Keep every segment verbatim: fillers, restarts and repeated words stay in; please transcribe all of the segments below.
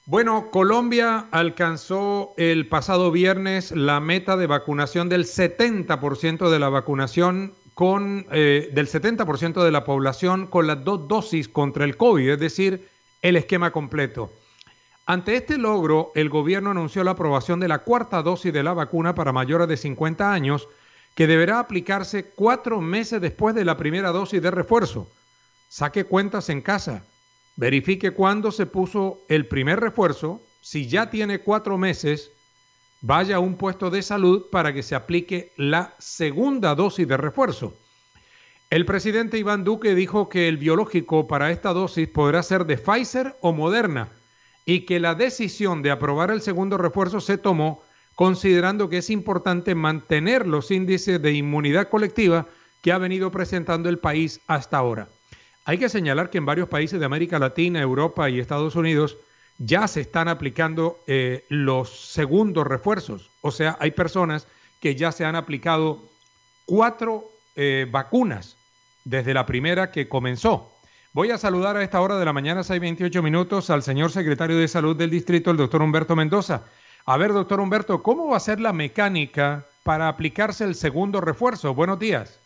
Bueno, Colombia alcanzó el pasado viernes la meta de vacunación del setenta por ciento de la vacunación con eh, del setenta por ciento de la población con las dos dosis contra el COVID, es decir, el esquema completo. Ante este logro, el gobierno anunció la aprobación de la cuarta dosis de la vacuna para mayores de cincuenta años, que deberá aplicarse cuatro meses después de la primera dosis de refuerzo. Saque cuentas en casa. Verifique cuándo se puso el primer refuerzo. Si ya tiene cuatro meses, vaya a un puesto de salud para que se aplique la segunda dosis de refuerzo. El presidente Iván Duque dijo que el biológico para esta dosis podrá ser de Pfizer o Moderna y que la decisión de aprobar el segundo refuerzo se tomó considerando que es importante mantener los índices de inmunidad colectiva que ha venido presentando el país hasta ahora. Hay que señalar que en varios países de América Latina, Europa y Estados Unidos ya se están aplicando eh, los segundos refuerzos. O sea, hay personas que ya se han aplicado cuatro eh, vacunas desde la primera que comenzó. Voy a saludar a esta hora de la mañana, seis veintiocho minutos, al señor secretario de Salud del Distrito, el doctor Humberto Mendoza. A ver, doctor Humberto, ¿cómo va a ser la mecánica para aplicarse el segundo refuerzo? Buenos días.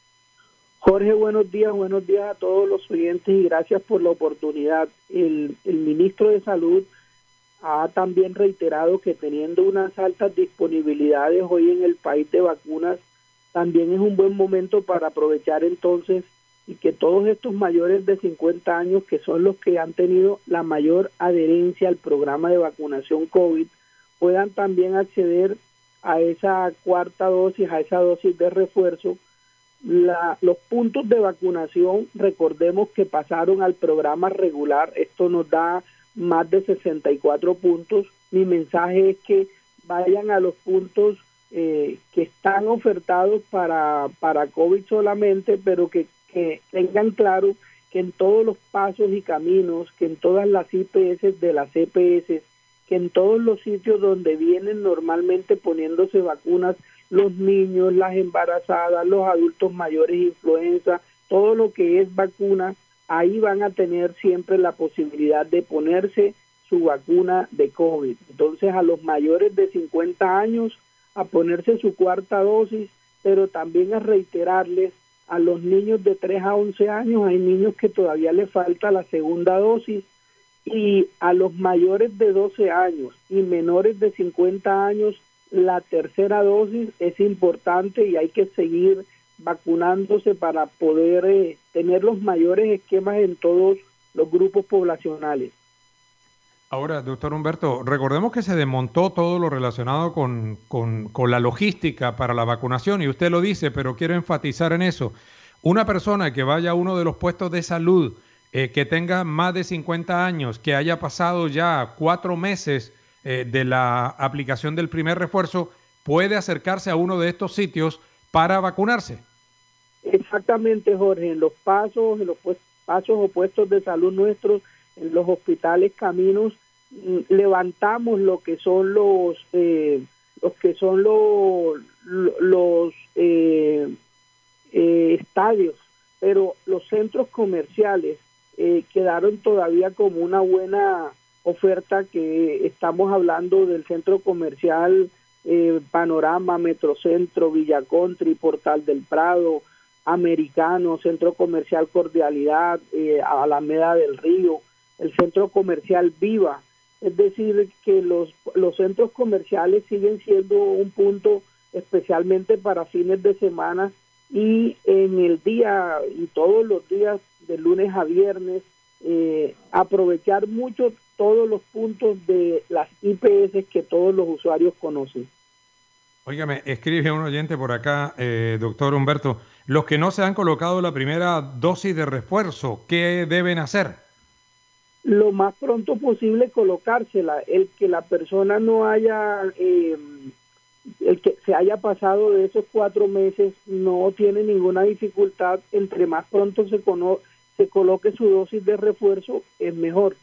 Jorge, buenos días, buenos días a todos los oyentes y gracias por la oportunidad. El, el ministro de Salud ha también reiterado que teniendo unas altas disponibilidades hoy en el país de vacunas, también es un buen momento para aprovechar entonces y que todos estos mayores de cincuenta años, que son los que han tenido la mayor adherencia al programa de vacunación COVID, puedan también acceder a esa cuarta dosis, a esa dosis de refuerzo. La, los puntos de vacunación, recordemos que pasaron al programa regular, esto nos da más de sesenta y cuatro puntos. Mi mensaje es que vayan a los puntos eh, que están ofertados para, para COVID solamente, pero que, que tengan claro que en todos los pasos y caminos, que en todas las I P S de las E P S, que en todos los sitios donde vienen normalmente poniéndose vacunas, los niños, las embarazadas, los adultos mayores, influenza, todo lo que es vacuna, ahí van a tener siempre la posibilidad de ponerse su vacuna de COVID. Entonces a los mayores de cincuenta años a ponerse su cuarta dosis, pero también a reiterarles a los niños de tres a once años, hay niños que todavía les falta la segunda dosis, y a los mayores de doce años y menores de cincuenta años, la tercera dosis es importante y hay que seguir vacunándose para poder eh, tener los mayores esquemas en todos los grupos poblacionales. Ahora, doctor Humberto, recordemos que se desmontó todo lo relacionado con, con, con la logística para la vacunación, y usted lo dice, pero quiero enfatizar en eso. Una persona que vaya a uno de los puestos de salud, eh, que tenga más de cincuenta años, que haya pasado ya cuatro meses eh, de la aplicación del primer refuerzo, puede acercarse a uno de estos sitios para vacunarse. Exactamente, Jorge, en los pasos, en los pues, pasos o puestos de salud nuestros, en los hospitales, caminos, levantamos lo que son los eh, los que son los los eh, eh, estadios, pero los centros comerciales eh, quedaron todavía como una buena oferta, que estamos hablando del centro comercial eh, Panorama, Metrocentro, Villa Country, Portal del Prado, Americano, Centro Comercial Cordialidad, eh, Alameda del Río, el centro comercial Viva. Es decir, que los, los centros comerciales siguen siendo un punto especialmente para fines de semana, y en el día y todos los días de lunes a viernes eh, aprovechar mucho todos los puntos de las I P S que todos los usuarios conocen. Óigame, escribe un oyente por acá, eh, doctor Humberto, los que no se han colocado la primera dosis de refuerzo, ¿qué deben hacer? Lo más pronto posible colocársela. El que la persona no haya, eh, el que se haya pasado de esos cuatro meses no tiene ninguna dificultad. Entre más pronto se, cono se coloque su dosis de refuerzo, es mejor.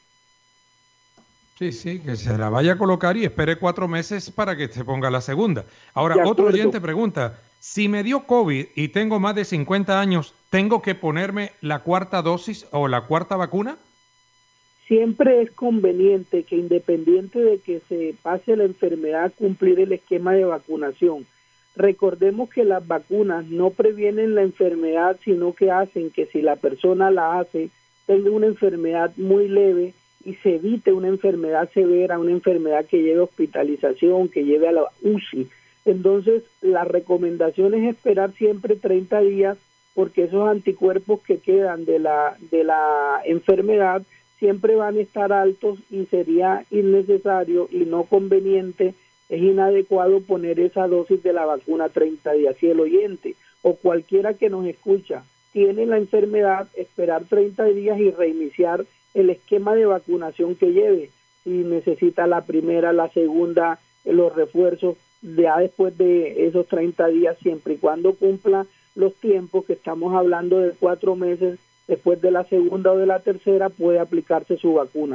Sí, sí, que se la vaya a colocar y espere cuatro meses para que se ponga la segunda. Ahora, otro oyente pregunta, si me dio COVID y tengo más de cincuenta años, ¿tengo que ponerme la cuarta dosis o la cuarta vacuna? siempre es conveniente que independiente de que se pase la enfermedad, cumplir el esquema de vacunación. Recordemos que las vacunas no previenen la enfermedad, sino que hacen que si la persona la hace, tenga una enfermedad muy leve y se evite una enfermedad severa, una enfermedad que lleve a hospitalización, que lleve a la U C I. Entonces, la recomendación es esperar siempre treinta días, porque esos anticuerpos que quedan de la, de la enfermedad siempre van a estar altos y sería innecesario y no conveniente, es inadecuado poner esa dosis de la vacuna treinta días. Si el oyente o cualquiera que nos escucha tiene la enfermedad, esperar treinta días y reiniciar el esquema de vacunación que lleve. Si necesita la primera, la segunda, los refuerzos, ya después de esos treinta días, siempre y cuando cumpla los tiempos que estamos hablando de cuatro meses, después de la segunda o de la tercera, puede aplicarse su vacuna.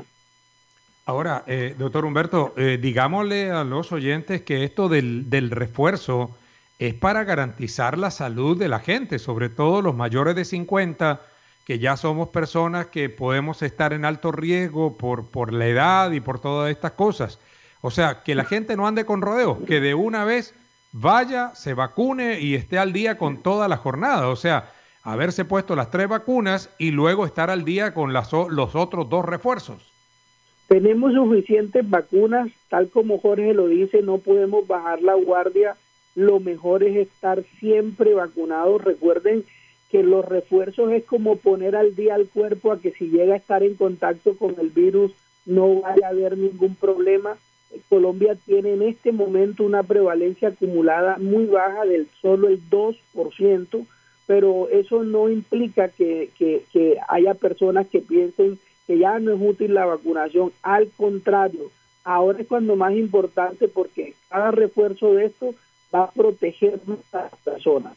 Ahora, eh, doctor Humberto, eh, digámosle a los oyentes que esto del, del refuerzo es para garantizar la salud de la gente, sobre todo los mayores de cincuenta, que ya somos personas que podemos estar en alto riesgo por, por la edad y por todas estas cosas. O sea, que la gente no ande con rodeos, que de una vez vaya, se vacune y esté al día con toda la jornada. O sea, haberse puesto las tres vacunas y luego estar al día con las, los otros dos refuerzos. Tenemos suficientes vacunas, tal como Jorge lo dice, no podemos bajar la guardia. Lo mejor es estar siempre vacunados. Recuerden que los refuerzos es como poner al día al cuerpo a que si llega a estar en contacto con el virus no vaya a haber ningún problema. Colombia tiene en este momento una prevalencia acumulada muy baja del solo el dos por ciento, pero eso no implica que, que, que haya personas que piensen que ya no es útil la vacunación. Al contrario, ahora es cuando más importante, porque cada refuerzo de esto va a proteger a las personas.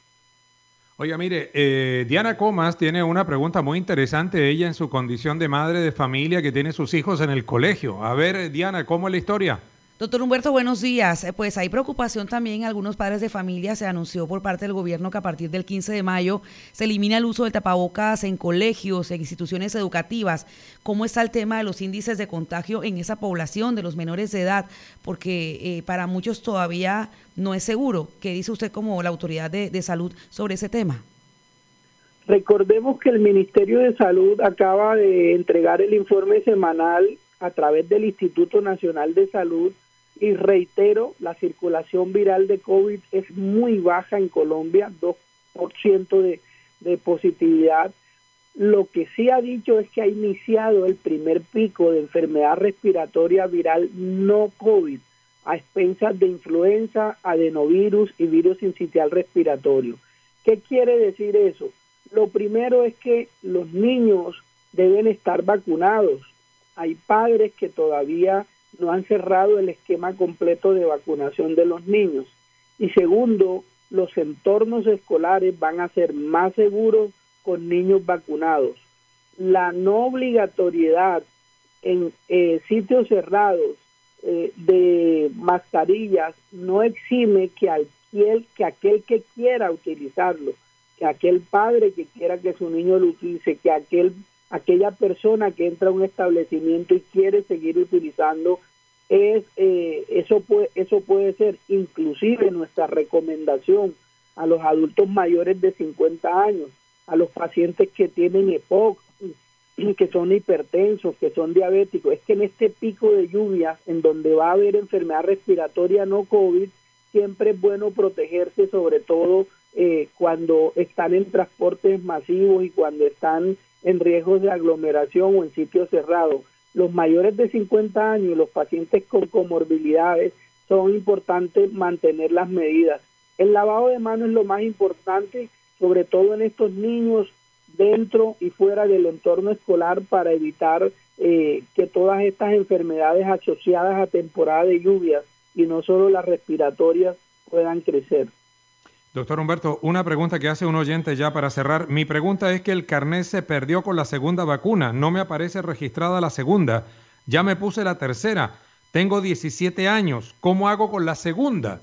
Oiga, mire, eh, Diana Comas tiene una pregunta muy interesante, ella en su condición de madre de familia que tiene sus hijos en el colegio. A ver, Diana, ¿cómo es la historia? Doctor Humberto, buenos días. Pues hay preocupación también en algunos padres de familia. Se anunció por parte del gobierno que a partir del quince de mayo se elimina el uso del tapabocas en colegios, en instituciones educativas. ¿Cómo está el tema de los índices de contagio en esa población de los menores de edad? Porque eh, para muchos todavía no es seguro. ¿Qué dice usted como la autoridad de, de salud sobre ese tema? Recordemos que el Ministerio de Salud acaba de entregar el informe semanal a través del Instituto Nacional de Salud. Y reitero, la circulación viral de COVID es muy baja en Colombia, dos por ciento de, de positividad. Lo que sí ha dicho es que ha iniciado el primer pico de enfermedad respiratoria viral no COVID, a expensas de influenza, adenovirus y virus sincitial respiratorio. ¿Qué quiere decir eso? Lo primero es que los niños deben estar vacunados. Hay padres que todavía no han cerrado el esquema completo de vacunación de los niños. Y segundo, los entornos escolares van a ser más seguros con niños vacunados. La no obligatoriedad en eh, sitios cerrados eh, de mascarillas no exime que aquel, que aquel que quiera utilizarlo, que aquel padre que quiera que su niño lo utilice, que aquel aquella persona que entra a un establecimiento y quiere seguir utilizando, es eh, eso puede eso puede ser inclusive nuestra recomendación a los adultos mayores de cincuenta años, a los pacientes que tienen E P O C, que son hipertensos, que son diabéticos. Es que en este pico de lluvias, en donde va a haber enfermedad respiratoria no COVID, siempre es bueno protegerse, sobre todo eh, cuando están en transportes masivos y cuando están en riesgos de aglomeración o en sitios cerrados. Los mayores de cincuenta años y los pacientes con comorbilidades son importantes mantener las medidas. El lavado de manos es lo más importante, sobre todo en estos niños dentro y fuera del entorno escolar, para evitar eh, que todas estas enfermedades asociadas a temporada de lluvias y no solo las respiratorias puedan crecer. Doctor Humberto, una pregunta que hace un oyente ya para cerrar. Mi pregunta es que el carnet se perdió con la segunda vacuna. No me aparece registrada la segunda. Ya me puse la tercera. Tengo diecisiete años. ¿Cómo hago con la segunda?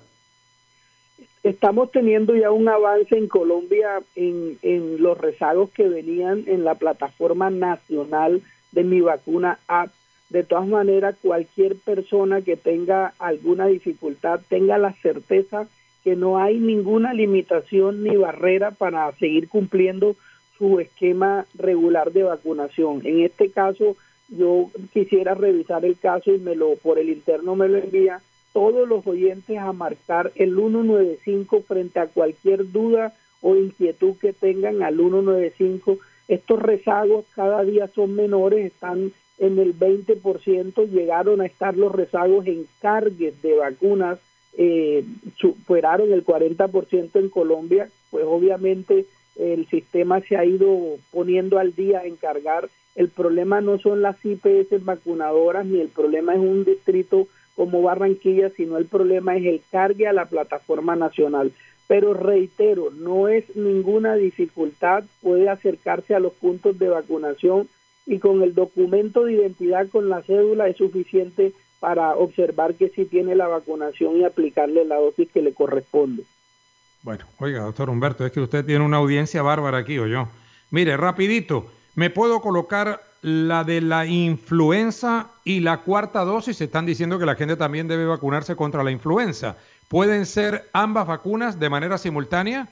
Estamos teniendo ya un avance en Colombia en, en los rezagos que venían en la plataforma nacional de Mi Vacuna App. De todas maneras, cualquier persona que tenga alguna dificultad tenga la certeza que no hay ninguna limitación ni barrera para seguir cumpliendo su esquema regular de vacunación. En este caso, yo quisiera revisar el caso y me lo por el interno me lo envía todos los oyentes a marcar el uno nueve cinco frente a cualquier duda o inquietud que tengan al uno nueve cinco. Estos rezagos cada día son menores, están en el veinte por ciento, llegaron a estar los rezagos en cargues de vacunas, eh, superaron el cuarenta por ciento en Colombia, pues obviamente el sistema se ha ido poniendo al día en cargar. El problema no son las I P S vacunadoras, ni el problema es un distrito como Barranquilla, sino el problema es el cargue a la plataforma nacional. Pero reitero, no es ninguna dificultad, puede acercarse a los puntos de vacunación y con el documento de identidad, con la cédula, es suficiente para observar que sí tiene la vacunación y aplicarle la dosis que le corresponde. Bueno, oiga, doctor Humberto, es que usted tiene una audiencia bárbara aquí, ¿o yo? Mire, rapidito, ¿me puedo colocar la de la influenza y la cuarta dosis? Están diciendo que la gente también debe vacunarse contra la influenza. ¿Pueden ser ambas vacunas de manera simultánea?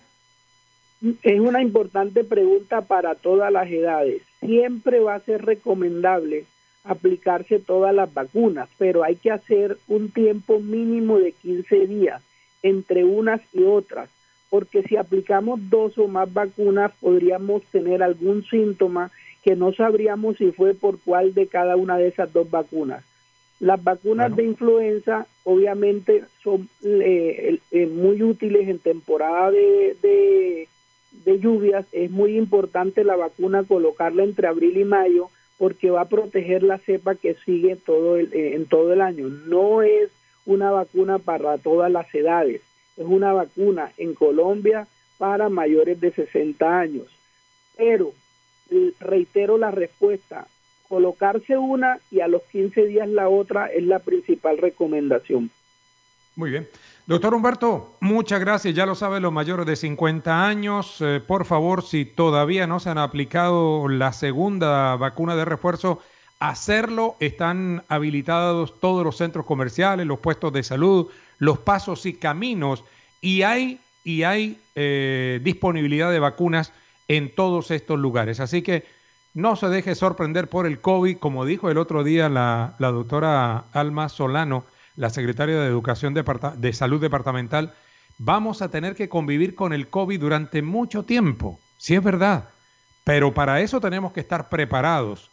Es una importante pregunta para todas las edades. Siempre va a ser recomendable aplicarse todas las vacunas, pero hay que hacer un tiempo mínimo de quince días entre unas y otras, porque si aplicamos dos o más vacunas podríamos tener algún síntoma que no sabríamos si fue por cuál de cada una de esas dos vacunas. Las vacunas bueno. de influenza obviamente son eh, eh, muy útiles en temporada de, de, de lluvias. Es muy importante la vacuna colocarla entre abril y mayo porque va a proteger la cepa que sigue todo el, eh, en todo el año. No es una vacuna para todas las edades, es una vacuna en Colombia para mayores de sesenta años. Pero, reitero la respuesta, colocarse una y a los quince días la otra es la principal recomendación. Muy bien. Doctor Humberto, muchas gracias. Ya lo sabe, los mayores de cincuenta años, eh, por favor, si todavía no se han aplicado la segunda vacuna de refuerzo, hacerlo. Están habilitados todos los centros comerciales, los puestos de salud, los pasos y caminos, y hay, y hay eh, disponibilidad de vacunas en todos estos lugares. Así que no se deje sorprender por el COVID, como dijo el otro día la, la doctora Alma Solano, la secretaria de Educación Departa- de Salud Departamental. Vamos a tener que convivir con el COVID durante mucho tiempo, sí es verdad, pero para eso tenemos que estar preparados.